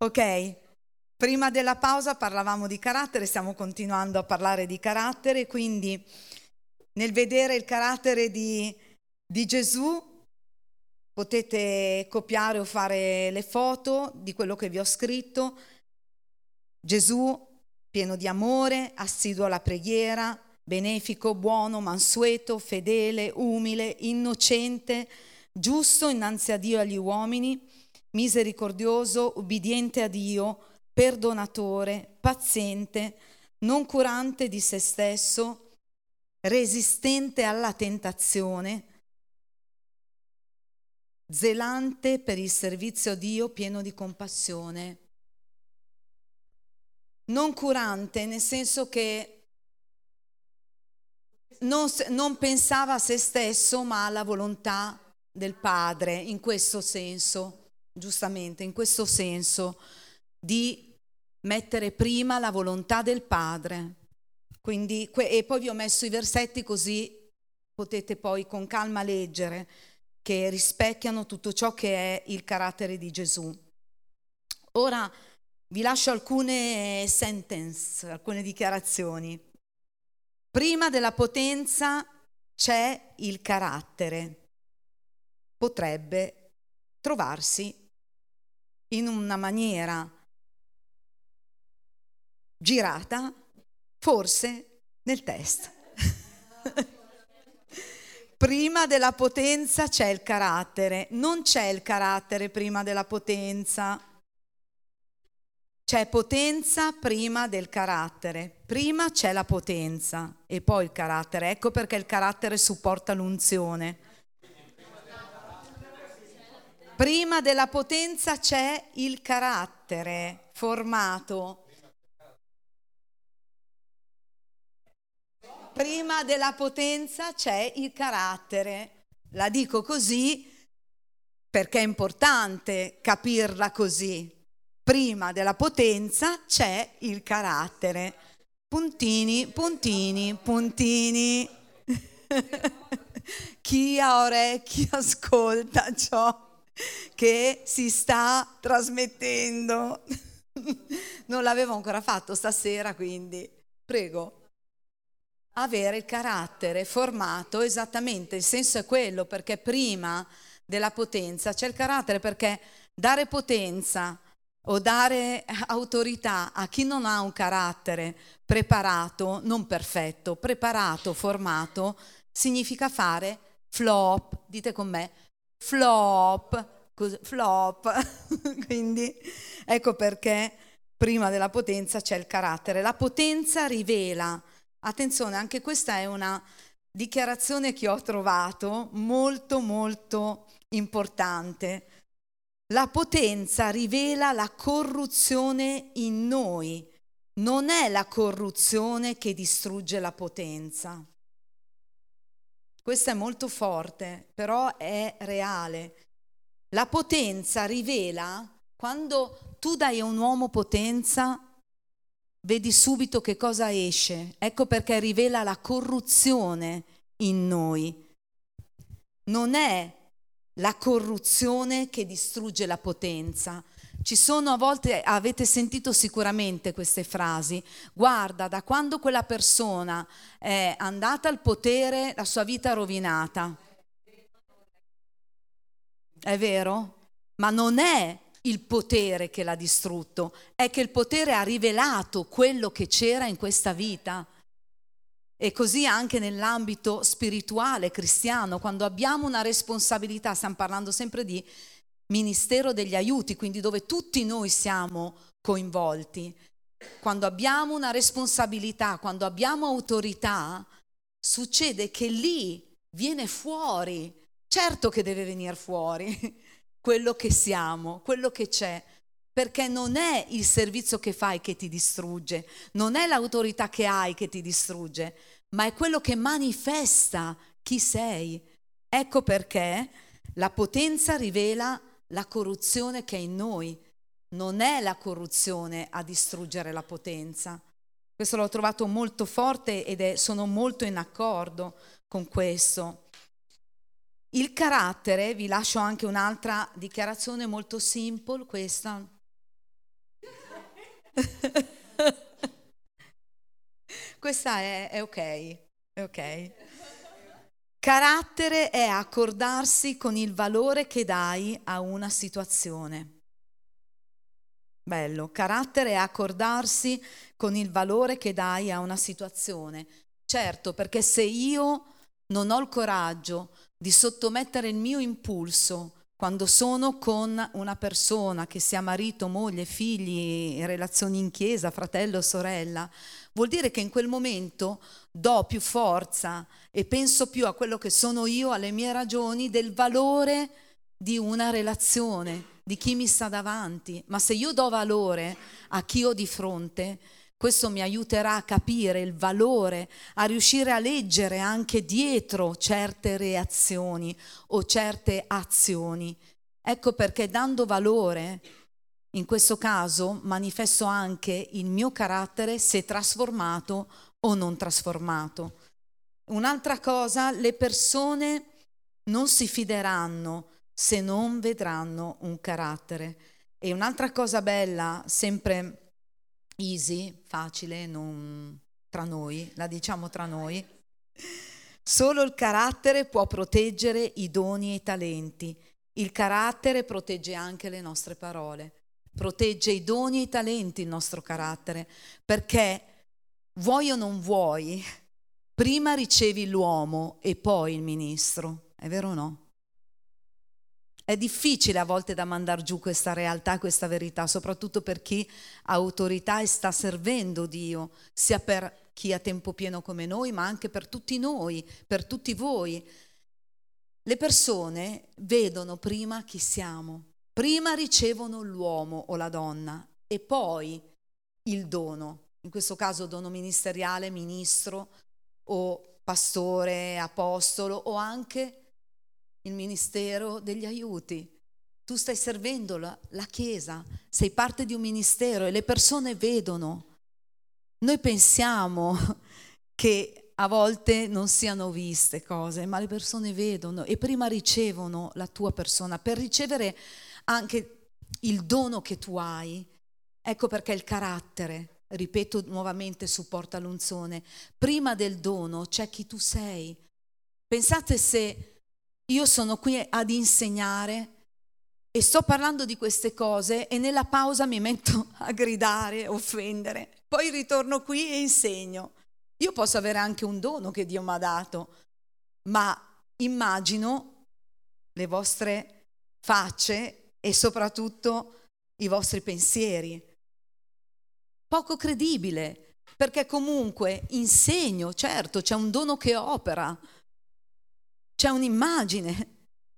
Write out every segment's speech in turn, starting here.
Ok, prima della pausa parlavamo di carattere, stiamo continuando a parlare di carattere, quindi nel vedere il carattere di Gesù potete copiare o fare le foto di quello che vi ho scritto. Gesù pieno di amore, assiduo alla preghiera, benefico, buono, mansueto, fedele, umile, innocente, giusto innanzi a Dio e agli uomini, misericordioso, ubbidiente a Dio, perdonatore, paziente, non curante di se stesso, resistente alla tentazione, zelante per il servizio a Dio, pieno di compassione. Non curante nel senso che non pensava a se stesso ma alla volontà del Padre, in questo senso, giustamente, in questo senso di mettere prima la volontà del Padre. Quindi, e poi vi ho messo i versetti così potete poi con calma leggere, che rispecchiano tutto ciò che è il carattere di Gesù. Ora vi lascio alcune sentence, alcune dichiarazioni. Prima della potenza c'è il carattere. Potrebbe trovarsi in una maniera girata, forse nel test. Prima della potenza c'è il carattere, non c'è il carattere prima della potenza. C'è potenza prima del carattere, prima c'è la potenza e poi il carattere. Ecco perché il carattere supporta l'unzione. Prima della potenza c'è il carattere formato. Prima della potenza c'è il carattere. La dico così perché è importante capirla così. Prima della potenza c'è il carattere. Puntini, puntini, puntini. Chi ha orecchi ascolta ciò che si sta trasmettendo. Non l'avevo ancora fatto stasera, quindi prego. Avere il carattere formato, esattamente, il senso è quello, perché prima della potenza c'è il carattere, perché dare potenza o dare autorità a chi non ha un carattere preparato, non perfetto, preparato, formato, significa fare dite con me, flop, quindi ecco perché prima della potenza c'è il carattere. La potenza rivela, attenzione, anche questa è una dichiarazione che ho trovato molto molto importante. La potenza rivela la corruzione in noi, non è la corruzione che distrugge la potenza. Questo è molto forte, però è reale. La potenza rivela, quando tu dai a un uomo potenza, vedi subito che cosa esce. Ecco perché rivela la corruzione in noi. Non è la corruzione che distrugge la potenza. Ci sono a volte, avete sentito sicuramente queste frasi, guarda, da quando quella persona è andata al potere, la sua vita è rovinata. È vero? Ma non è il potere che l'ha distrutto, è che il potere ha rivelato quello che c'era in questa vita. E così anche nell'ambito spirituale cristiano, quando abbiamo una responsabilità, stiamo parlando sempre di ministero degli aiuti, quindi dove tutti noi siamo coinvolti. Quando abbiamo una responsabilità, quando abbiamo autorità, succede che lì viene fuori, certo che deve venire fuori quello che siamo, quello che c'è. Perché non è il servizio che fai che ti distrugge, non è l'autorità che hai che ti distrugge, ma è quello che manifesta chi sei. Ecco perché la potenza rivela la corruzione che è in noi, non è la corruzione a distruggere la potenza. Questo l'ho trovato molto forte ed sono molto in accordo con questo. Il carattere, vi lascio anche un'altra dichiarazione molto simple, questa. Questa è ok, è ok. Carattere è accordarsi con il valore che dai a una situazione. Bello, carattere è accordarsi con il valore che dai a una situazione. Certo, perché se io non ho il coraggio di sottomettere il mio impulso quando sono con una persona, che sia marito, moglie, figli, relazioni in chiesa, fratello, sorella, vuol dire che in quel momento do più forza e penso più a quello che sono io, alle mie ragioni, del valore di una relazione, di chi mi sta davanti. Ma se io do valore a chi ho di fronte, questo mi aiuterà a capire il valore, a riuscire a leggere anche dietro certe reazioni o certe azioni. Ecco perché dando valore, in questo caso, manifesto anche il mio carattere, se trasformato o non trasformato. Un'altra cosa, le persone non si fideranno se non vedranno un carattere. E un'altra cosa bella, sempre easy, facile, non tra noi, la diciamo tra noi, solo il carattere può proteggere i doni e i talenti. Il carattere protegge anche le nostre parole, protegge i doni e i talenti, il nostro carattere, perché vuoi o non vuoi, prima ricevi l'uomo e poi il ministro, è vero o no? È difficile a volte da mandar giù questa realtà, questa verità, soprattutto per chi ha autorità e sta servendo Dio, sia per chi ha tempo pieno come noi, ma anche per tutti noi, per tutti voi. Le persone vedono prima chi siamo, prima ricevono l'uomo o la donna e poi il dono, in questo caso dono ministeriale, ministro o pastore, apostolo o anche il ministero degli aiuti. Tu stai servendo la Chiesa, sei parte di un ministero e le persone vedono. Noi pensiamo che a volte non siano viste cose, ma le persone vedono e prima ricevono la tua persona. Per ricevere anche il dono che tu hai, ecco perché il carattere, ripeto nuovamente, supporta l'unzione. Prima del dono c'è chi tu sei. Pensate se io sono qui ad insegnare e sto parlando di queste cose e nella pausa mi metto a gridare, offendere, poi ritorno qui e insegno. Io posso avere anche un dono che Dio mi ha dato, ma immagino le vostre facce e soprattutto i vostri pensieri. Poco credibile, perché comunque insegno, certo, c'è un dono che opera, c'è un'immagine,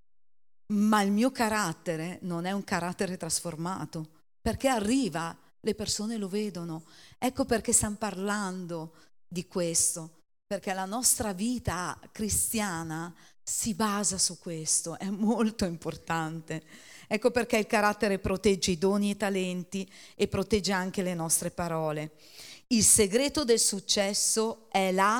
ma il mio carattere non è un carattere trasformato, perché arriva, le persone lo vedono. Ecco perché stiamo parlando di questo, perché la nostra vita cristiana si basa su questo, è molto importante. Ecco perché il carattere protegge i doni e i talenti e protegge anche le nostre parole. Il segreto del successo è la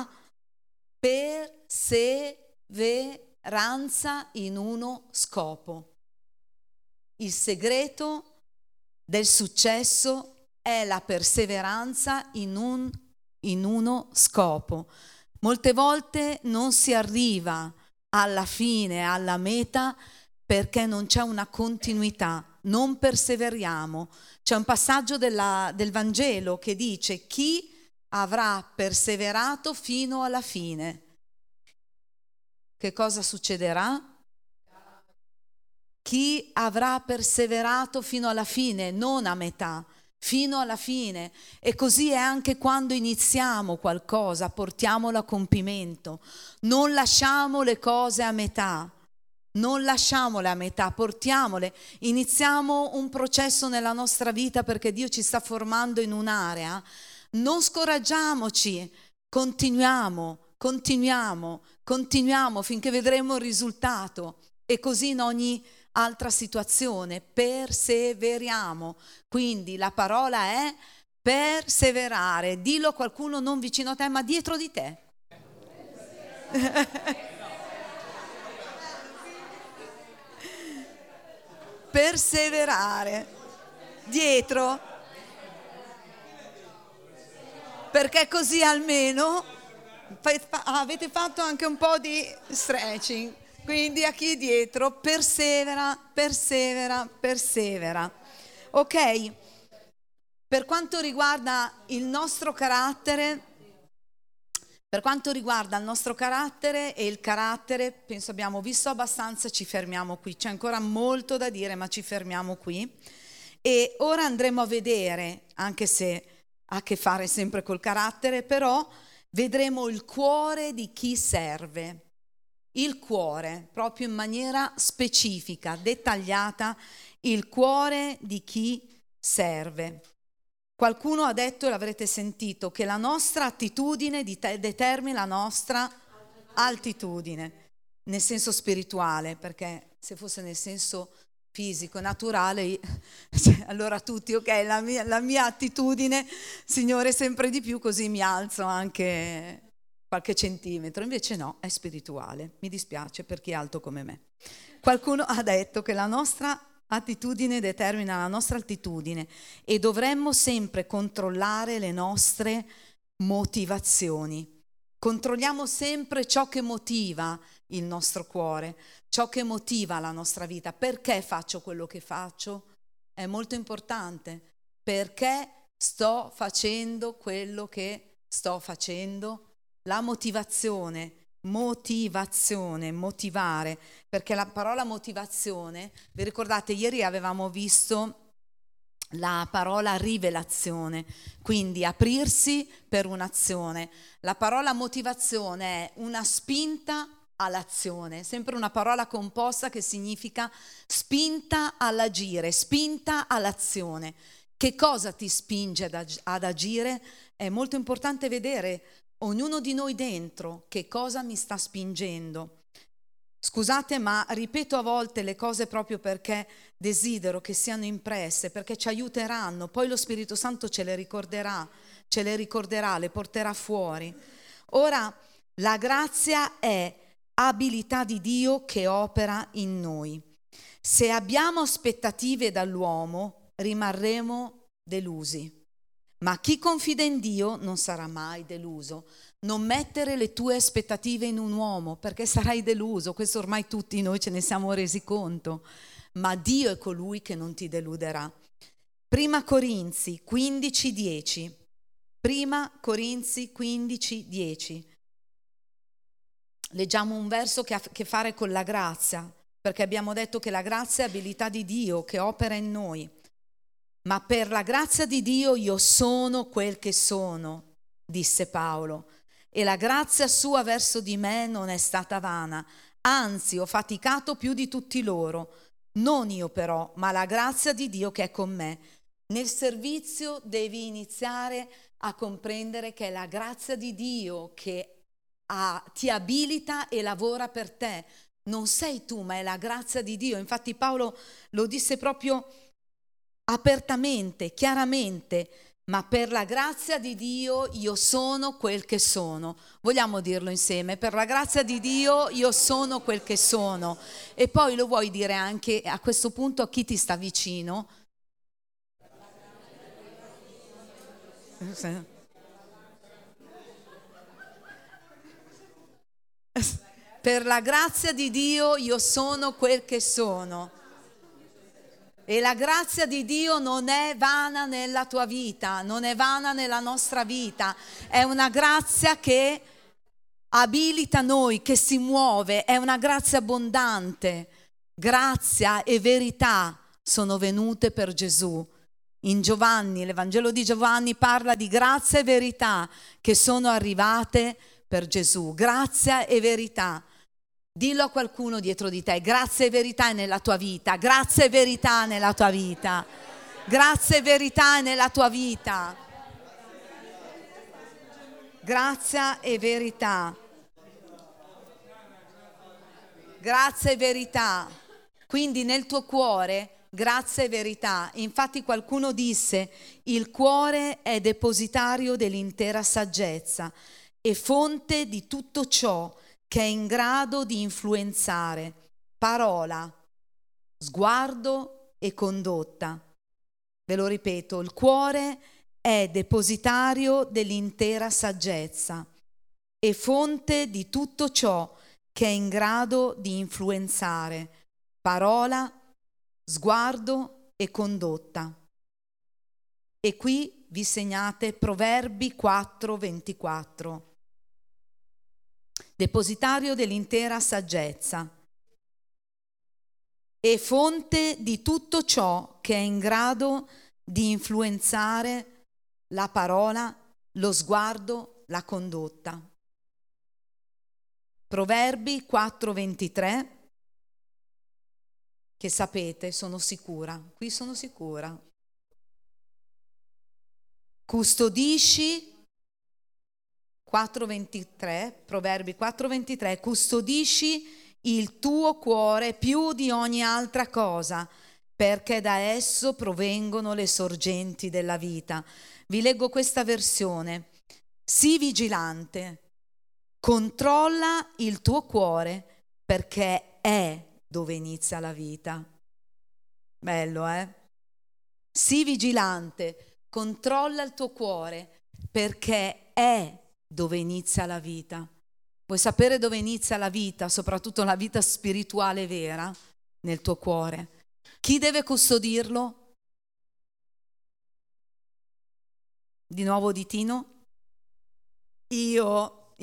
perseveranza in uno scopo. Il segreto del successo è la perseveranza in uno scopo. Molte volte non si arriva alla fine, alla meta, perché non c'è una continuità, non perseveriamo. C'è un passaggio del Vangelo che dice: chi avrà perseverato fino alla fine, che cosa succederà? Chi avrà perseverato fino alla fine, non a metà, fino alla fine. E così è anche quando iniziamo qualcosa, portiamolo a compimento. Non lasciamo le cose a metà. Non lasciamole a metà, portiamole, iniziamo un processo nella nostra vita perché Dio ci sta formando in un'area. Non scoraggiamoci, continuiamo finché vedremo il risultato e così in ogni altra situazione perseveriamo. Quindi la parola è perseverare. Dillo a qualcuno non vicino a te ma dietro di te. Perseverare dietro. perché così almeno avete fatto anche un po' di stretching. Quindi a chi è dietro, persevera, persevera, persevera. Ok? Per quanto riguarda il nostro carattere, e il carattere, penso abbiamo visto abbastanza, ci fermiamo qui. C'è ancora molto da dire, ma ci fermiamo qui. E ora andremo a vedere, anche se ha a che fare sempre col carattere, però vedremo il cuore di chi serve. Il cuore, proprio in maniera specifica, dettagliata, il cuore di chi serve. Qualcuno ha detto, e l'avrete sentito, che la nostra attitudine determina la nostra altitudine, nel senso spirituale, perché se fosse nel senso fisico, naturale, allora tutti, ok, la mia attitudine, Signore, sempre di più, così mi alzo anche qualche centimetro. Invece no, è spirituale. Mi dispiace per chi è alto come me. Qualcuno ha detto che la nostra attitudine determina la nostra altitudine e dovremmo sempre controllare le nostre motivazioni. Controlliamo sempre ciò che motiva il nostro cuore, ciò che motiva la nostra vita. Perché faccio quello che faccio? È molto importante. Perché sto facendo quello che sto facendo? La motivare, perché la parola motivazione, vi ricordate, ieri avevamo visto la parola rivelazione, quindi aprirsi per un'azione. La parola motivazione è una spinta all'azione, sempre una parola composta che significa spinta all'agire, spinta all'azione. Che cosa ti spinge ad agire? È molto importante vedere ognuno di noi dentro che cosa mi sta spingendo. Scusate, ma ripeto a volte le cose proprio perché desidero che siano impresse, perché ci aiuteranno, poi lo Spirito Santo ce le ricorderà, le porterà fuori. Ora, la grazia è abilità di Dio che opera in noi. Se abbiamo aspettative dall'uomo, rimarremo delusi. Ma chi confida in Dio non sarà mai deluso. Non mettere le tue aspettative in un uomo, perché sarai deluso. Questo ormai tutti noi ce ne siamo resi conto. Ma Dio è colui che non ti deluderà. Prima Corinzi 15:10. Prima Corinzi 15:10. Leggiamo un verso che ha a che fare con la grazia, perché abbiamo detto che la grazia è abilità di Dio che opera in noi. Ma per la grazia di Dio io sono quel che sono, disse Paolo, e la grazia sua verso di me non è stata vana, anzi ho faticato più di tutti loro, non io però, ma la grazia di Dio che è con me. Nel servizio devi iniziare a comprendere che è la grazia di Dio che ti abilita e lavora per te. Non sei tu, ma è la grazia di Dio. Infatti Paolo lo disse proprio apertamente, chiaramente, ma per la grazia di Dio io sono quel che sono. Vogliamo dirlo insieme? Per la grazia di Dio io sono quel che sono. E poi lo vuoi dire anche a questo punto a chi ti sta vicino? Per la grazia di Dio io sono quel che sono. E la grazia di Dio non è vana nella tua vita, non è vana nella nostra vita, è una grazia che abilita noi, che si muove, è una grazia abbondante. Grazia e verità sono venute per Gesù. In Giovanni, l'Evangelo di Giovanni parla di grazia e verità che sono arrivate per Gesù. Grazia e verità. Dillo a qualcuno dietro di te, grazia e verità è nella tua vita, grazia e verità nella tua vita, grazia e verità nella tua vita, grazia e verità, grazia e verità, quindi nel tuo cuore grazia e verità. Infatti qualcuno disse, il cuore è depositario dell'intera saggezza e fonte di tutto ciò che è in grado di influenzare parola, sguardo e condotta. Ve lo ripeto, il cuore è depositario dell'intera saggezza e fonte di tutto ciò che è in grado di influenzare parola, sguardo e condotta. E qui vi segnate Proverbi 4:24. Depositario dell'intera saggezza e fonte di tutto ciò che è in grado di influenzare la parola, lo sguardo, la condotta. Proverbi 4:23, che sapete, sono sicura, qui sono sicura. Custodisci, 4:23, Proverbi 4:23, custodisci il tuo cuore più di ogni altra cosa, perché da esso provengono le sorgenti della vita. Vi leggo questa versione. Sii vigilante, controlla il tuo cuore, perché è dove inizia la vita. Bello, eh? Sii vigilante, controlla il tuo cuore, perché è dove inizia la vita. Vuoi sapere dove inizia la vita, soprattutto la vita spirituale vera? Nel tuo cuore. Chi deve custodirlo? Di nuovo ditino? Io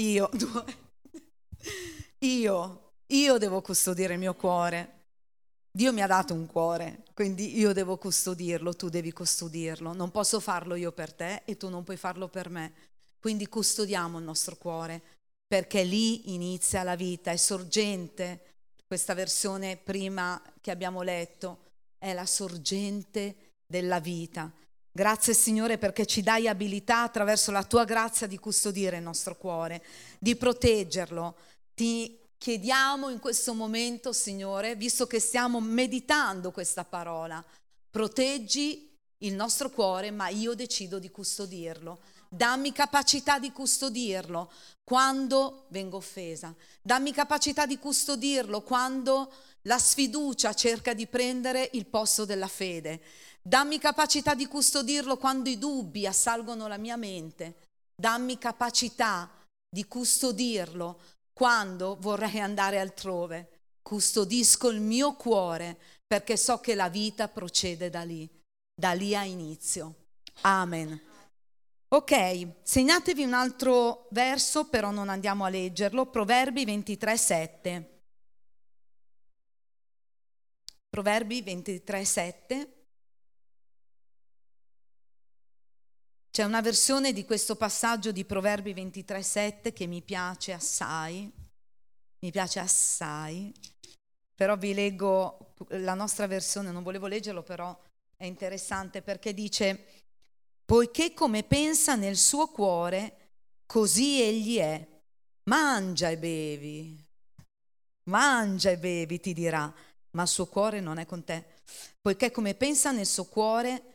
devo custodire il mio cuore. Dio mi ha dato un cuore, quindi io devo custodirlo, tu devi custodirlo. Non posso farlo io per te e tu non puoi farlo per me. Quindi custodiamo il nostro cuore, perché lì inizia la vita, è sorgente. Questa versione prima che abbiamo letto è la sorgente della vita. Grazie Signore perché ci dai abilità attraverso la tua grazia di custodire il nostro cuore, di proteggerlo. Ti chiediamo in questo momento, Signore, visto che stiamo meditando questa parola, proteggi il nostro cuore, ma io decido di custodirlo. Dammi capacità di custodirlo quando vengo offesa. Dammi capacità di custodirlo quando la sfiducia cerca di prendere il posto della fede. Dammi capacità di custodirlo quando i dubbi assalgono la mia mente. Dammi capacità di custodirlo quando vorrei andare altrove. Custodisco il mio cuore perché so che la vita procede da lì ha inizio. Amen. Ok, segnatevi un altro verso, però non andiamo a leggerlo, Proverbi 23:7. Proverbi 23:7. C'è una versione di questo passaggio di Proverbi 23:7 che mi piace assai, però vi leggo la nostra versione, non volevo leggerlo, però è interessante perché dice: poiché come pensa nel suo cuore, così egli è. Mangia e bevi, ti dirà, ma il suo cuore non è con te. Poiché come pensa nel suo cuore,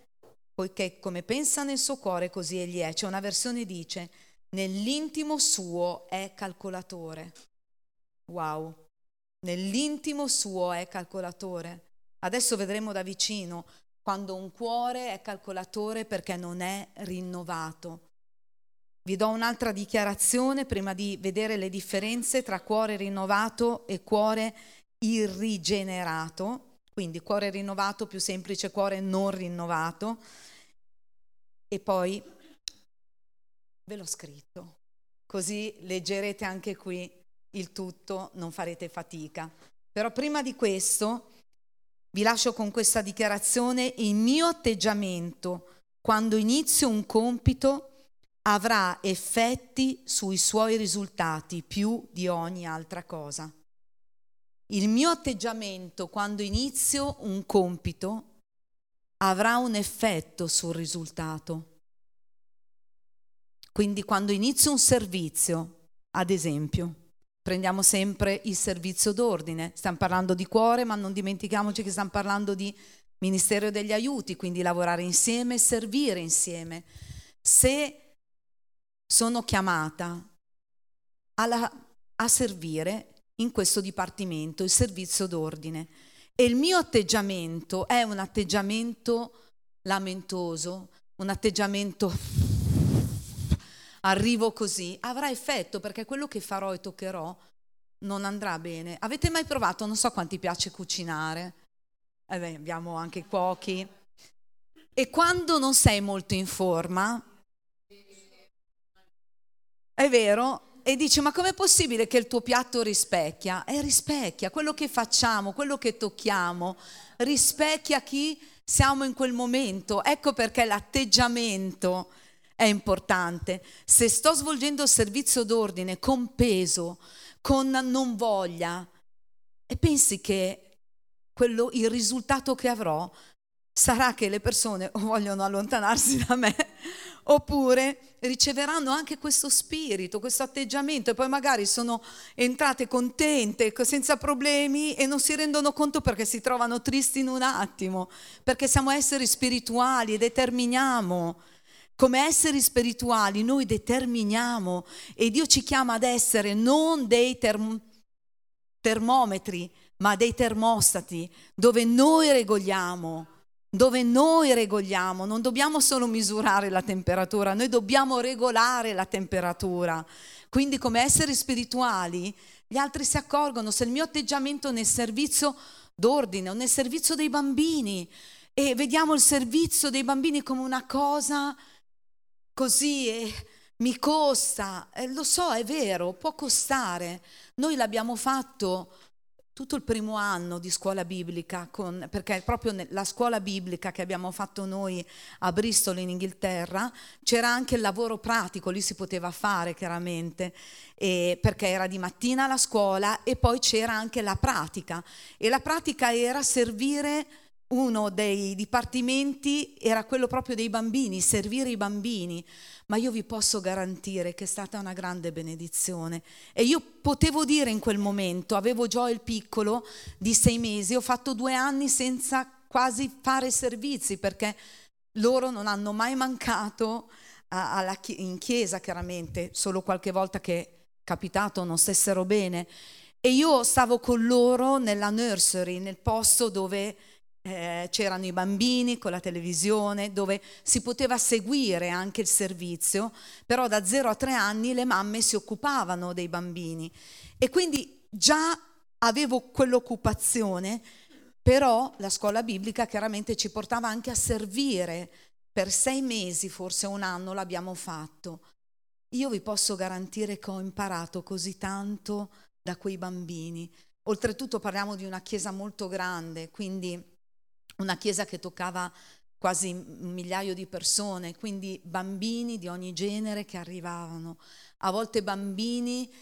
così egli è. C'è una versione che dice: nell'intimo suo è calcolatore. Wow, nell'intimo suo è calcolatore. Adesso vedremo da vicino quando un cuore è calcolatore perché non è rinnovato. Vi do un'altra dichiarazione prima di vedere le differenze tra cuore rinnovato e cuore irrigenerato. Quindi cuore rinnovato, più semplice, cuore non rinnovato. E poi ve l'ho scritto, così leggerete anche qui il tutto, non farete fatica. Però prima di questo vi lascio con questa dichiarazione: il mio atteggiamento quando inizio un compito avrà effetti sui suoi risultati più di ogni altra cosa. Il mio atteggiamento quando inizio un compito avrà un effetto sul risultato. Quindi quando inizio un servizio, ad esempio, prendiamo sempre il servizio d'ordine, stiamo parlando di cuore, ma non dimentichiamoci che stiamo parlando di ministero degli aiuti, quindi lavorare insieme, servire insieme. Se sono chiamata a servire in questo dipartimento, il servizio d'ordine, e il mio atteggiamento è un atteggiamento lamentoso, un atteggiamento, arrivo così, avrà effetto, perché quello che farò e toccherò non andrà bene. Avete mai provato, non so quanti piace cucinare, abbiamo anche cuochi, e quando non sei molto in forma, è vero, e dici ma com'è possibile che il tuo piatto rispecchia? Rispecchia quello che facciamo, quello che tocchiamo, rispecchia chi siamo in quel momento. Ecco perché l'atteggiamento è importante. Se sto svolgendo il servizio d'ordine con peso, con non voglia, e pensi che il risultato che avrò sarà che le persone vogliono allontanarsi da me, oppure riceveranno anche questo spirito, questo atteggiamento, e poi magari sono entrate contente, senza problemi, e non si rendono conto perché si trovano tristi in un attimo, perché siamo esseri spirituali e determiniamo. Come esseri spirituali noi determiniamo, e Dio ci chiama ad essere non dei termometri, ma dei termostati, dove noi regoliamo, non dobbiamo solo misurare la temperatura, noi dobbiamo regolare la temperatura. Quindi come esseri spirituali gli altri si accorgono se il mio atteggiamento nel servizio d'ordine o nel servizio dei bambini, e vediamo il servizio dei bambini come una cosa così, mi costa, lo so, è vero, può costare. Noi l'abbiamo fatto tutto il primo anno di scuola biblica, perché proprio la scuola biblica che abbiamo fatto noi a Bristol in Inghilterra c'era anche il lavoro pratico, lì si poteva fare chiaramente, perché era di mattina la scuola e poi c'era anche la pratica, e la pratica era servire. Uno dei dipartimenti era quello proprio dei bambini, servire i bambini, ma io vi posso garantire che è stata una grande benedizione. E io potevo dire in quel momento, avevo Joel piccolo di 6 mesi, ho fatto 2 anni senza quasi fare servizi, perché loro non hanno mai mancato in chiesa, chiaramente, solo qualche volta che è capitato non stessero bene. E io stavo con loro nella nursery, nel posto dove c'erano i bambini con la televisione, dove si poteva seguire anche il servizio, però da 0 a 3 anni le mamme si occupavano dei bambini, e quindi già avevo quell'occupazione. Però la scuola biblica chiaramente ci portava anche a servire per 6 mesi, forse 1 anno l'abbiamo fatto. Io vi posso garantire che ho imparato così tanto da quei bambini. Oltretutto parliamo di una chiesa molto grande, quindi una chiesa che toccava quasi 1 migliaio di persone, quindi bambini di ogni genere che arrivavano. A volte bambini,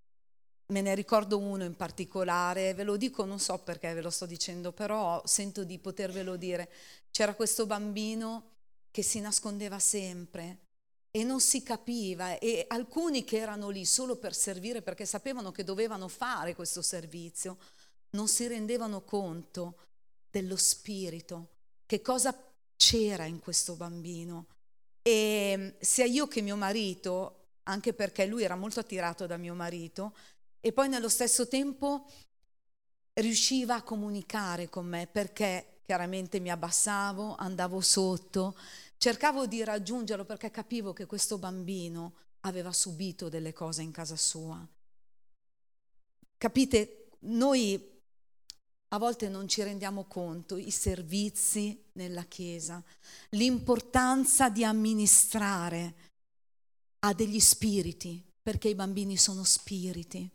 me ne ricordo uno in particolare, ve lo dico, non so perché ve lo sto dicendo, però sento di potervelo dire. C'era questo bambino che si nascondeva sempre e non si capiva, e alcuni che erano lì solo per servire, perché sapevano che dovevano fare questo servizio, non si rendevano conto dello spirito, che cosa c'era in questo bambino. E sia io che mio marito, anche perché lui era molto attirato da mio marito, e poi nello stesso tempo riusciva a comunicare con me, perché chiaramente mi abbassavo, andavo sotto, cercavo di raggiungerlo, perché capivo che questo bambino aveva subito delle cose in casa sua. Capite? Noi a volte non ci rendiamo conto, i servizi nella Chiesa, l'importanza di amministrare a degli spiriti, perché i bambini sono spiriti,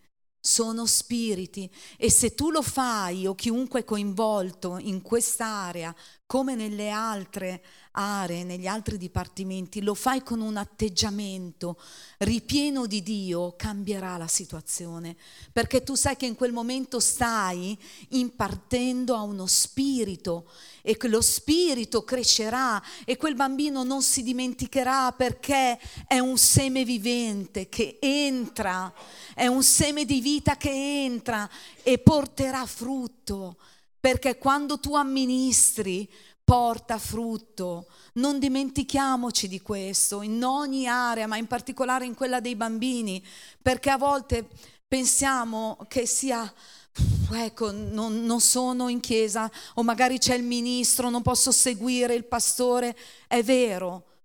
e se tu lo fai, o chiunque è coinvolto in quest'area, come nelle altre aree, negli altri dipartimenti, lo fai con un atteggiamento ripieno di Dio, cambierà la situazione, perché tu sai che in quel momento stai impartendo a uno spirito, e che lo spirito crescerà, e quel bambino non si dimenticherà, perché è un seme vivente che entra, è un seme di vita che entra e porterà frutto, perché quando tu amministri porta frutto. Non dimentichiamoci di questo in ogni area, ma in particolare in quella dei bambini, perché a volte pensiamo che sia ecco, non sono in chiesa, o magari c'è il ministro, non posso seguire il pastore. È vero,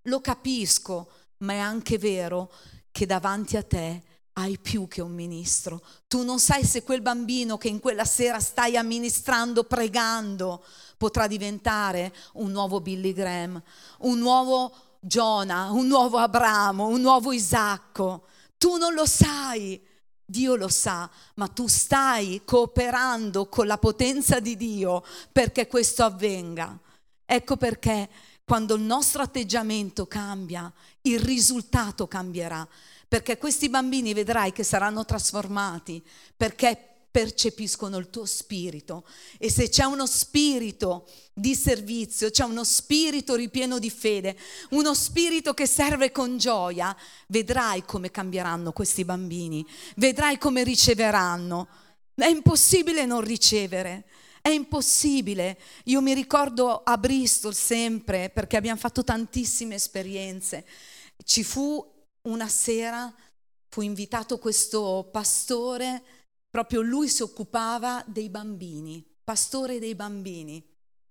lo capisco, ma è anche vero che davanti a te hai più che un ministro. Tu non sai se quel bambino che in quella sera stai amministrando, pregando, potrà diventare un nuovo Billy Graham, un nuovo Giona, un nuovo Abramo, un nuovo Isacco. Tu non lo sai, Dio lo sa, ma tu stai cooperando con la potenza di Dio perché questo avvenga. Ecco perché quando il nostro atteggiamento cambia, il risultato cambierà, perché questi bambini vedrai che saranno trasformati, perché percepiscono il tuo spirito. E se c'è uno spirito di servizio, c'è uno spirito ripieno di fede, uno spirito che serve con gioia, vedrai come cambieranno questi bambini, vedrai come riceveranno. È impossibile non ricevere. È impossibile. Io mi ricordo a Bristol sempre, perché abbiamo fatto tantissime esperienze. Ci fu una sera, fu invitato questo pastore, proprio lui si occupava dei bambini, pastore dei bambini.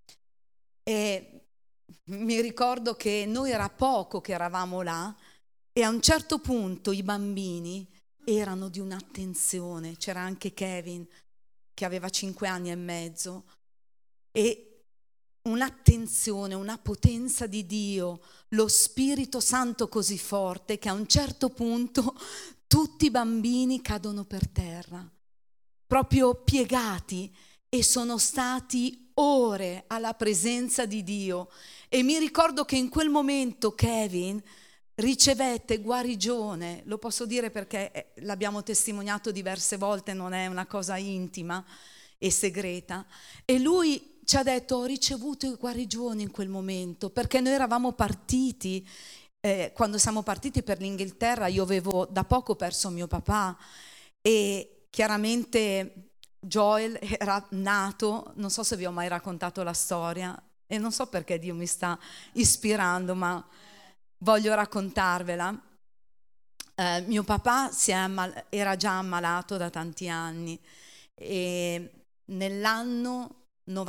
E mi ricordo che noi era poco che eravamo là e a un certo punto i bambini erano di un'attenzione. C'era anche Kevin, che aveva 5 anni e mezzo, e un'attenzione, una potenza di Dio, lo Spirito Santo così forte che a un certo punto tutti i bambini cadono per terra, proprio piegati, e sono stati ore alla presenza di Dio. E mi ricordo che in quel momento Kevin ricevette guarigione, lo posso dire perché l'abbiamo testimoniato diverse volte, non è una cosa intima e segreta, e lui ci ha detto: ho ricevuto guarigione in quel momento, perché noi eravamo partiti, quando siamo partiti per l'Inghilterra io avevo da poco perso mio papà e chiaramente Joel era nato, non so se vi ho mai raccontato la storia e non so perché Dio mi sta ispirando, ma voglio raccontarvela. Mio papà era già ammalato da tanti anni e nell'anno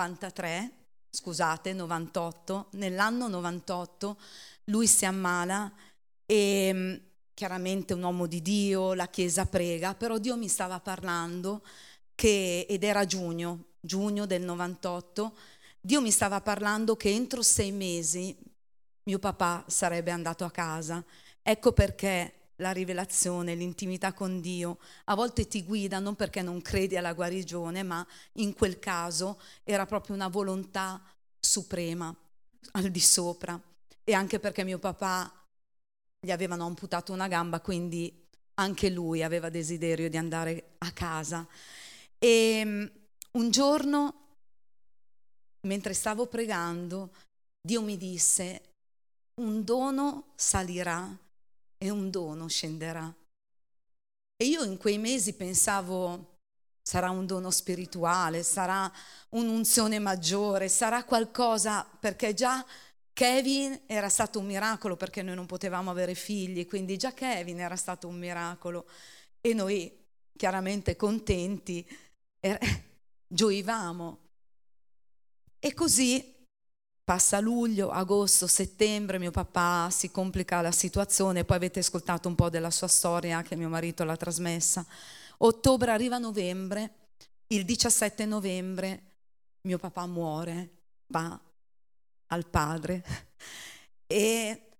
98, lui si ammala e chiaramente un uomo di Dio, la Chiesa prega, però Dio mi stava parlando ed era giugno del 98, Dio mi stava parlando che entro 6 mesi mio papà sarebbe andato a casa. Ecco perché la rivelazione, l'intimità con Dio a volte ti guida non perché non credi alla guarigione, ma in quel caso era proprio una volontà suprema, al di sopra. E anche perché mio papà gli avevano amputato una gamba, quindi anche lui aveva desiderio di andare a casa. E un giorno, mentre stavo pregando, Dio mi disse: un dono salirà e un dono scenderà. E io in quei mesi pensavo: sarà un dono spirituale, sarà un'unzione maggiore, sarà qualcosa, perché già Kevin era stato un miracolo, perché noi non potevamo avere figli, quindi già Kevin era stato un miracolo e noi chiaramente contenti gioivamo. E così passa luglio, agosto, settembre, mio papà si complica la situazione, poi avete ascoltato un po' della sua storia che mio marito l'ha trasmessa. Ottobre, arriva novembre, il 17 novembre mio papà muore, va al padre e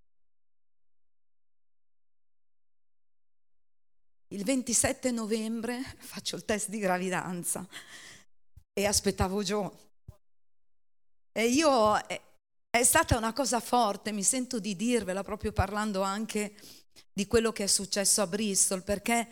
il 27 novembre faccio il test di gravidanza e aspettavo Gio. E io, è stata una cosa forte, mi sento di dirvela proprio parlando anche di quello che è successo a Bristol, perché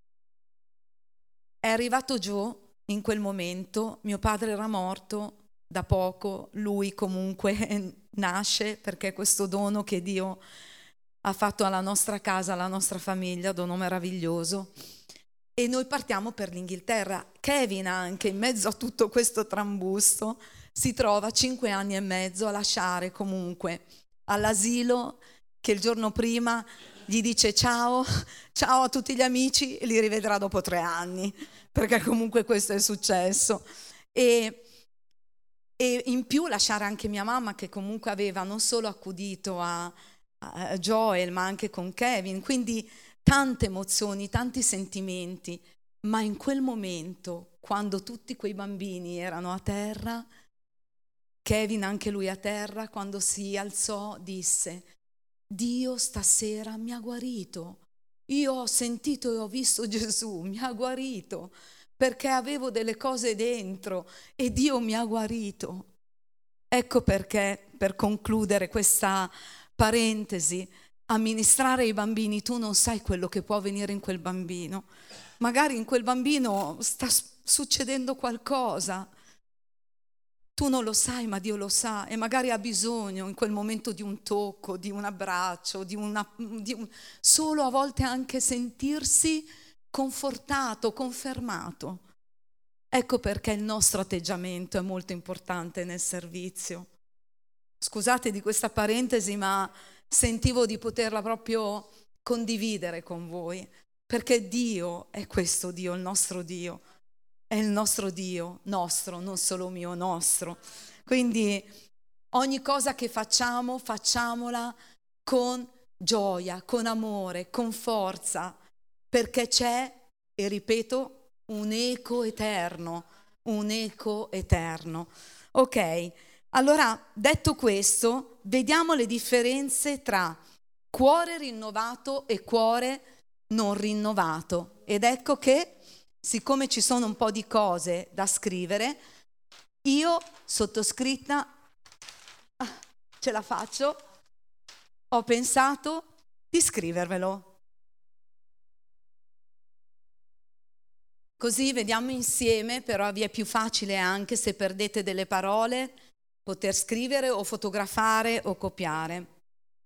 è arrivato Joe in quel momento, mio padre era morto da poco, lui comunque nasce perché questo dono che Dio ha fatto alla nostra casa, alla nostra famiglia, dono meraviglioso. E noi partiamo per l'Inghilterra. Kevin anche in mezzo a tutto questo trambusto si trova 5 anni e mezzo a lasciare comunque all'asilo, che il giorno prima gli dice ciao a tutti gli amici e li rivedrà dopo 3 anni, perché comunque questo è successo. E in più lasciare anche mia mamma, che comunque aveva non solo accudito a Joel, ma anche con Kevin, quindi tante emozioni, tanti sentimenti, ma in quel momento, quando tutti quei bambini erano a terra, Kevin anche lui a terra, quando si alzò disse: Dio stasera mi ha guarito, io ho sentito e ho visto Gesù, mi ha guarito, perché avevo delle cose dentro e Dio mi ha guarito. Ecco perché, per concludere questa parentesi, amministrare i bambini, tu non sai quello che può avvenire in quel bambino. Magari in quel bambino sta succedendo qualcosa, tu non lo sai, ma Dio lo sa, e magari ha bisogno in quel momento di un tocco, di un abbraccio, solo a volte anche sentirsi confortato, confermato. Ecco perché il nostro atteggiamento è molto importante nel servizio. Scusate di questa parentesi, ma sentivo di poterla proprio condividere con voi, perché Dio è questo Dio, il nostro Dio. È il nostro Dio, nostro, non solo mio, nostro. Quindi ogni cosa che facciamo, facciamola con gioia, con amore, con forza, perché c'è, e ripeto, un eco eterno, un eco eterno. Ok, allora detto questo, vediamo le differenze tra cuore rinnovato e cuore non rinnovato. Ed ecco che, siccome ci sono un po' di cose da scrivere, io sottoscritta, ce la faccio, ho pensato di scrivervelo. Così vediamo insieme, però vi è più facile anche se perdete delle parole, poter scrivere o fotografare o copiare.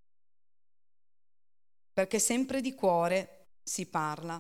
Perché sempre di cuore si parla.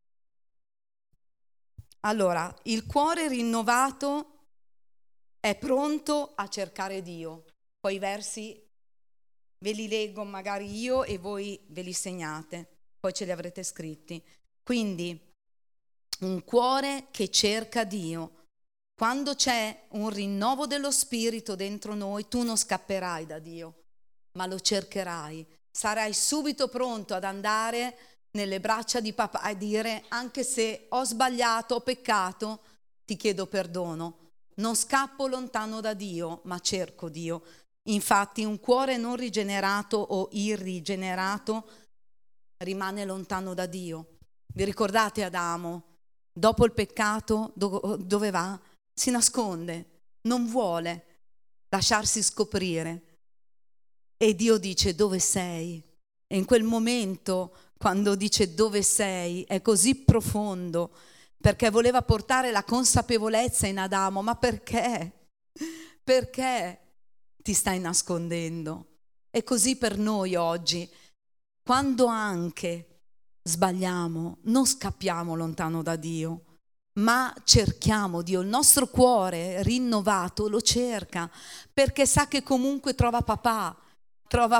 Allora, il cuore rinnovato è pronto a cercare Dio. Poi i versi ve li leggo magari io e voi ve li segnate, poi ce li avrete scritti. Quindi, un cuore che cerca Dio. Quando c'è un rinnovo dello spirito dentro noi, tu non scapperai da Dio, ma lo cercherai. Sarai subito pronto ad andare nelle braccia di papà e dire: anche se ho sbagliato, ho peccato, ti chiedo perdono. Non scappo lontano da Dio, ma cerco Dio. Infatti un cuore non rigenerato o irrigenerato rimane lontano da Dio. Vi ricordate Adamo? Dopo il peccato dove va? Si nasconde, non vuole lasciarsi scoprire. E Dio dice: dove sei? E in quel momento, quando dice dove sei, è così profondo, perché voleva portare la consapevolezza in Adamo. Ma perché? Perché ti stai nascondendo? È così per noi oggi. Quando anche sbagliamo, non scappiamo lontano da Dio, ma cerchiamo Dio. Il nostro cuore rinnovato lo cerca, perché sa che comunque trova papà, trova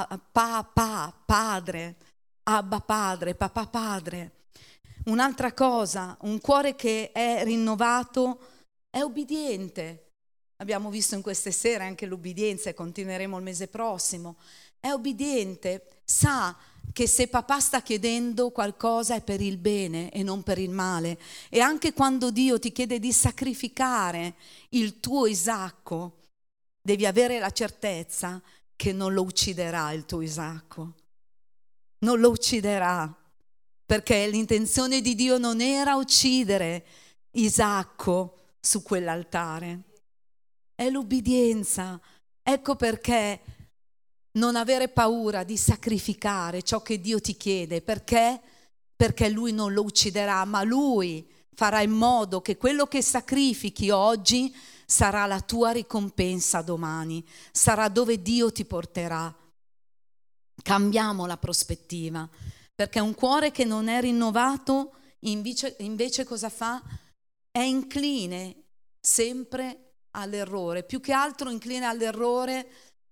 padre, Abba padre, papà padre. Un'altra cosa, un cuore che è rinnovato è ubbidiente. Abbiamo visto in queste sere anche l'ubbidienza e continueremo il mese prossimo. È ubbidiente, sa che se papà sta chiedendo qualcosa è per il bene e non per il male. E anche quando Dio ti chiede di sacrificare il tuo Isacco, devi avere la certezza che non lo ucciderà il tuo Isacco. Non lo ucciderà, perché l'intenzione di Dio non era uccidere Isacco su quell'altare. È l'ubbidienza. Ecco perché non avere paura di sacrificare ciò che Dio ti chiede. Perché? Perché Lui non lo ucciderà, ma Lui farà in modo che quello che sacrifichi oggi sarà la tua ricompensa domani, sarà dove Dio ti porterà. Cambiamo la prospettiva, perché un cuore che non è rinnovato invece cosa fa? È incline sempre all'errore, più che altro incline all'errore,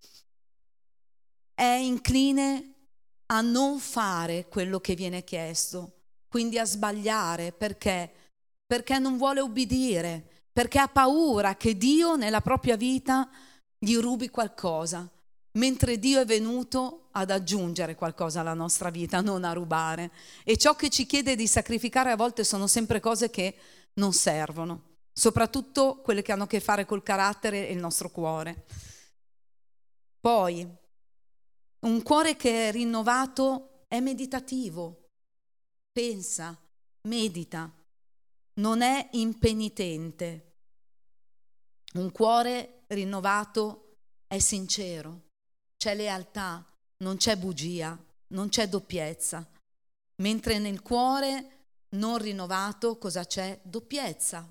è incline a non fare quello che viene chiesto, quindi a sbagliare. Perché? Perché non vuole ubbidire, perché ha paura che Dio nella propria vita gli rubi qualcosa. mentre Dio è venuto ad aggiungere qualcosa alla nostra vita, non a rubare. E ciò che ci chiede di sacrificare a volte sono sempre cose che non servono, soprattutto quelle che hanno a che fare col carattere e il nostro cuore. Poi, un cuore che è rinnovato è meditativo, pensa, medita, non è impenitente. Un cuore rinnovato è sincero, c'è lealtà, non c'è bugia, non c'è doppiezza. Mentre nel cuore non rinnovato cosa c'è? Doppiezza.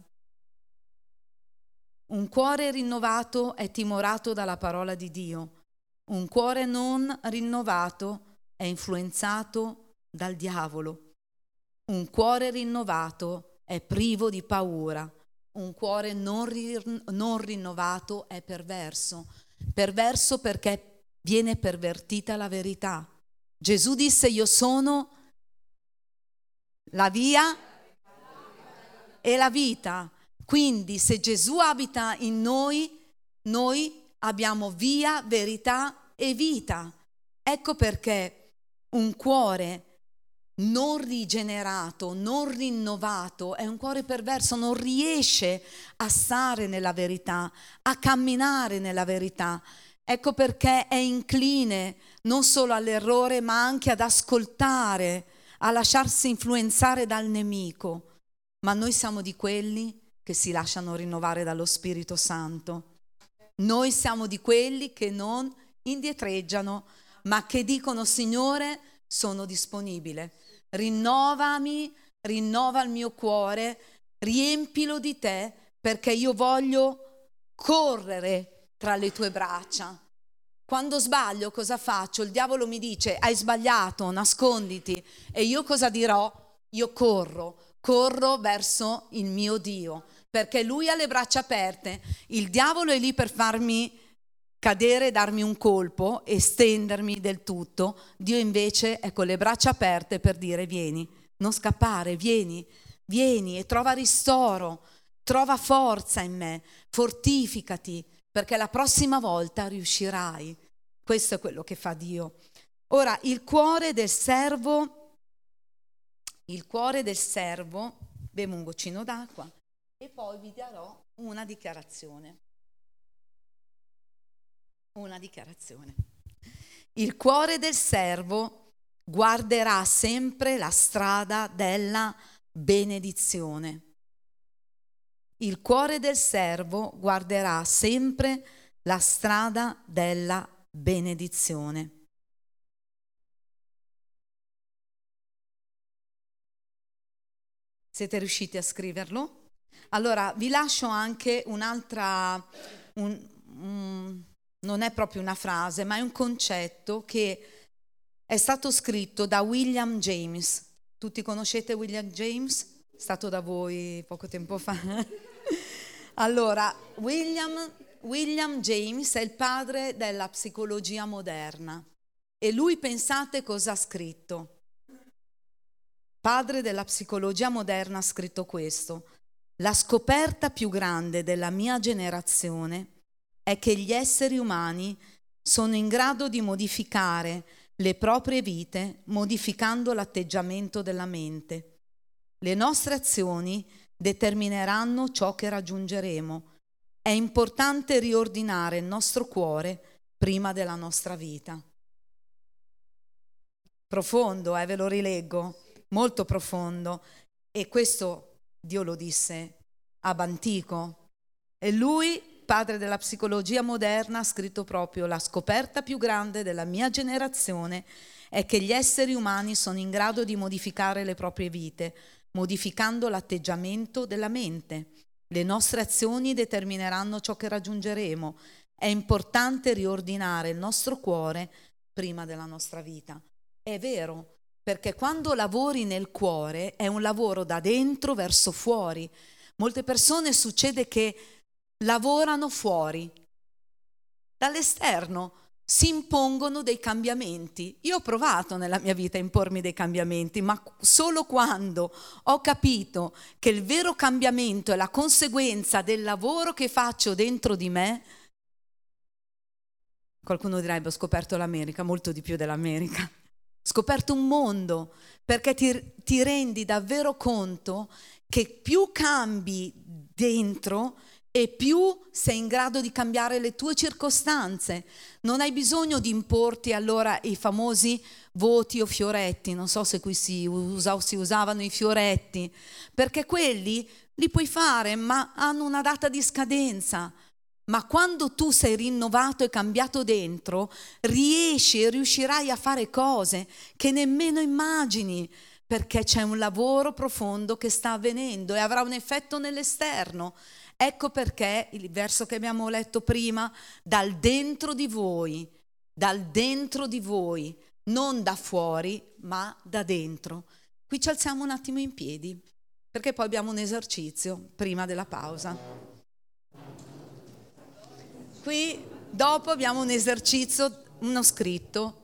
Un cuore rinnovato è timorato dalla parola di Dio. Un cuore non rinnovato è influenzato dal diavolo. Un cuore rinnovato è privo di paura. Un cuore non rinnovato è perverso. Perverso perché viene pervertita la verità. Gesù disse: io sono la via e la vita. Quindi se Gesù abita in noi, noi abbiamo via, verità e vita. Ecco perché un cuore non rigenerato, non rinnovato, è un cuore perverso, non riesce a stare nella verità, a camminare nella verità. Ecco perché è incline non solo all'errore, ma anche ad ascoltare, a lasciarsi influenzare dal nemico. Ma noi siamo di quelli che si lasciano rinnovare dallo Spirito Santo. Noi siamo di quelli che non indietreggiano, ma che dicono: Signore, sono disponibile, rinnovami, rinnova il mio cuore, riempilo di te, perché io voglio correre tra le tue braccia. Quando sbaglio cosa faccio? Il diavolo mi dice: hai sbagliato, nasconditi. E io cosa dirò? Io corro verso il mio Dio, perché lui ha le braccia aperte. Il diavolo è lì per farmi cadere, darmi un colpo e stendermi del tutto. Dio invece è con le braccia aperte per dire: vieni, non scappare, vieni e trova ristoro, trova forza in me, fortificati, perché la prossima volta riuscirai. Questo è quello che fa Dio. Ora, il cuore del servo, bevo un goccino d'acqua e poi vi darò una dichiarazione. Il cuore del servo guarderà sempre la strada della benedizione. Il cuore del servo guarderà sempre la strada della benedizione. Siete riusciti a scriverlo? Allora vi lascio anche un'altra, non è proprio una frase, ma è un concetto che è stato scritto da William James. Tutti conoscete William James? È stato da voi poco tempo fa. Allora, William James è il padre della psicologia moderna e lui, pensate cosa ha scritto. Padre della psicologia moderna ha scritto questo: la scoperta più grande della mia generazione è che gli esseri umani sono in grado di modificare le proprie vite modificando l'atteggiamento della mente. Le nostre azioni determineranno ciò che raggiungeremo. È importante riordinare il nostro cuore prima della nostra vita. Profondo, ve lo rileggo. Molto profondo, e questo Dio lo disse ab antico, e lui, padre della psicologia moderna, ha scritto proprio: la scoperta più grande della mia generazione è che gli esseri umani sono in grado di modificare le proprie vite, modificando l'atteggiamento della mente. Le nostre azioni determineranno ciò che raggiungeremo. È importante riordinare il nostro cuore prima della nostra vita. È vero, perché quando lavori nel cuore è un lavoro da dentro verso fuori. Molte persone succede che lavorano fuori, dall'esterno, si impongono dei cambiamenti. Io ho provato nella mia vita a impormi dei cambiamenti, ma solo quando ho capito che il vero cambiamento è la conseguenza del lavoro che faccio dentro di me, Qualcuno direbbe: ho scoperto l'America, molto di più dell'America. Ho scoperto un mondo, perché ti rendi davvero conto che più cambi dentro e più sei in grado di cambiare le tue circostanze. Non hai bisogno di importi allora i famosi voti o fioretti, non so se qui si usavano i fioretti, perché quelli li puoi fare ma hanno una data di scadenza. Ma quando tu sei rinnovato e cambiato dentro, riuscirai a fare cose che nemmeno immagini, perché c'è un lavoro profondo che sta avvenendo e avrà un effetto nell'esterno. Ecco perché il verso che abbiamo letto prima: dal dentro di voi, non da fuori, ma da dentro. Qui ci alziamo un attimo in piedi, perché poi abbiamo un esercizio prima della pausa. Qui dopo abbiamo un esercizio, uno scritto.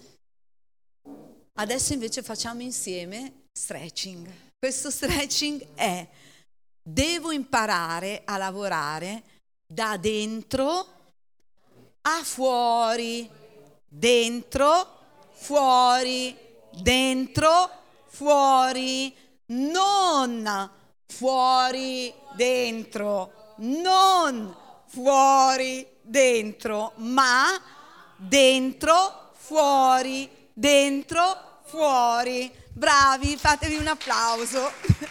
Adesso invece facciamo insieme stretching. Questo stretching è: devo imparare a lavorare da dentro a fuori, dentro, fuori, dentro, fuori, non fuori, dentro, non fuori, dentro, ma dentro, fuori, dentro, fuori. Bravi, fatevi un applauso.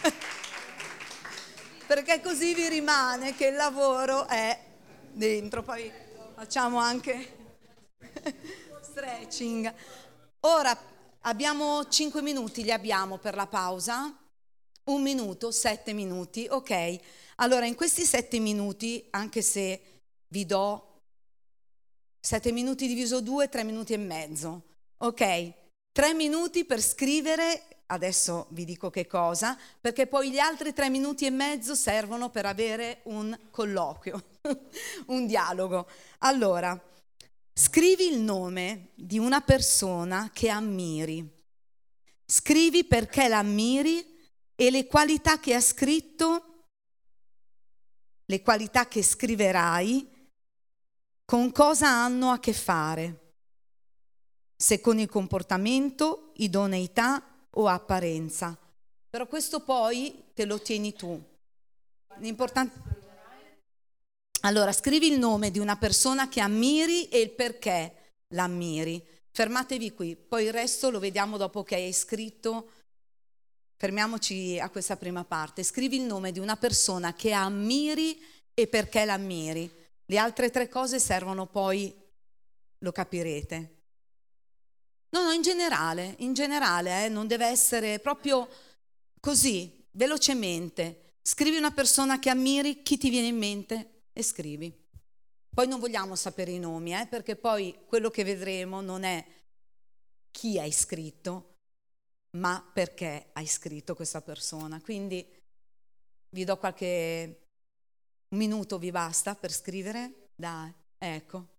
Perché così vi rimane che il lavoro è dentro. Poi facciamo anche stretching. Ora abbiamo 5 minuti, li abbiamo per la pausa. 1 minuto, 7 minuti, ok. Allora in questi 7 minuti, anche se vi do 7 minuti diviso 2, 3 minuti e mezzo, ok? 3 minuti per scrivere. Adesso vi dico che cosa, perché poi gli altri 3 minuti e mezzo servono per avere un colloquio, un dialogo. Allora, scrivi il nome di una persona che ammiri. Scrivi perché l'ammiri e le qualità che ha scritto, le qualità che scriverai, con cosa hanno a che fare. Se con il comportamento, idoneità o apparenza. Però questo poi te lo tieni tu. L'importante. Allora, scrivi il nome di una persona che ammiri e il perché l'ammiri. Fermatevi qui, poi il resto lo vediamo dopo che hai scritto. Fermiamoci a questa prima parte. Scrivi il nome di una persona che ammiri e perché l'ammiri. Le altre 3 cose servono poi, lo capirete. No, in generale, non deve essere proprio così, velocemente. Scrivi una persona che ammiri, chi ti viene in mente e scrivi. Poi non vogliamo sapere i nomi, perché poi quello che vedremo non è chi hai scritto, ma perché hai scritto questa persona. Quindi vi do un minuto, vi basta per scrivere? Dai, ecco.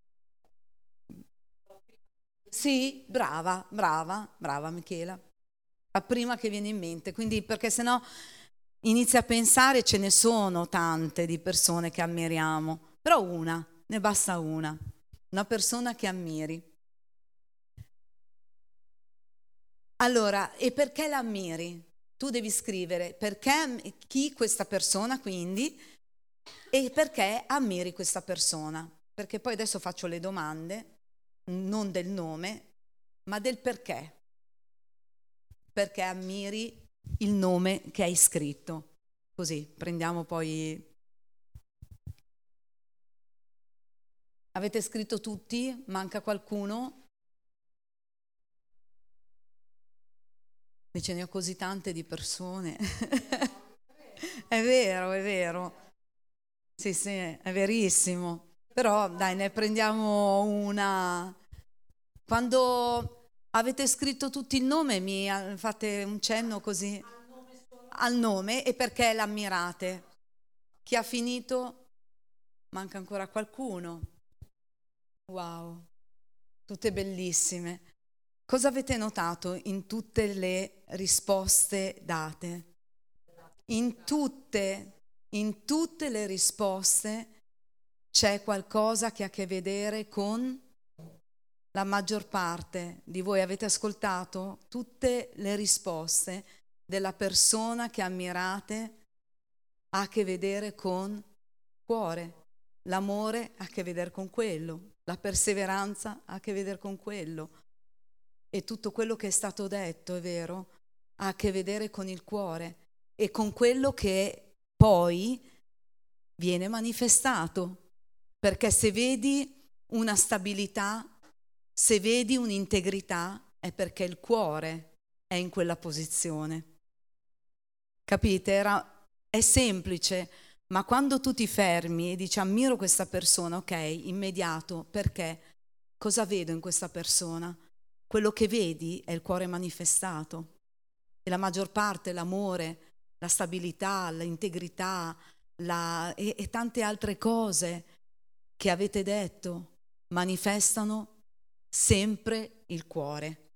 Sì, brava Michela. La prima che viene in mente, quindi perché sennò inizi a pensare, ce ne sono tante di persone che ammiriamo, però ne basta una persona che ammiri. Allora, e perché l'ammiri? Tu devi scrivere perché, chi questa persona quindi, e perché ammiri questa persona, perché poi adesso faccio le domande, non del nome, ma del perché. Perché ammiri il nome che hai scritto. Così, prendiamo poi. Avete scritto tutti? Manca qualcuno? Ce ne ho così tante di persone. È vero. Sì, è verissimo. Però dai, ne prendiamo una. Quando avete scritto tutti il nome, mi fate un cenno così al nome e perché l'ammirate. Chi ha finito? Manca ancora qualcuno. Wow, tutte bellissime. Cosa avete notato in tutte le risposte date? In tutte le risposte c'è qualcosa che ha a che vedere con la maggior parte di voi avete ascoltato tutte le risposte della persona che ammirate ha a che vedere con cuore, l'amore ha a che vedere con quello, la perseveranza ha a che vedere con quello. E tutto quello che è stato detto, è vero, ha a che vedere con il cuore e con quello che poi viene manifestato. Perché se vedi una stabilità, se vedi un'integrità, è perché il cuore è in quella posizione. Capite? È semplice, ma quando tu ti fermi e dici ammiro questa persona, ok, immediato, perché? Cosa vedo in questa persona? Quello che vedi è il cuore manifestato. E la maggior parte, l'amore, la stabilità, l'integrità e tante altre cose che avete detto manifestano sempre il cuore.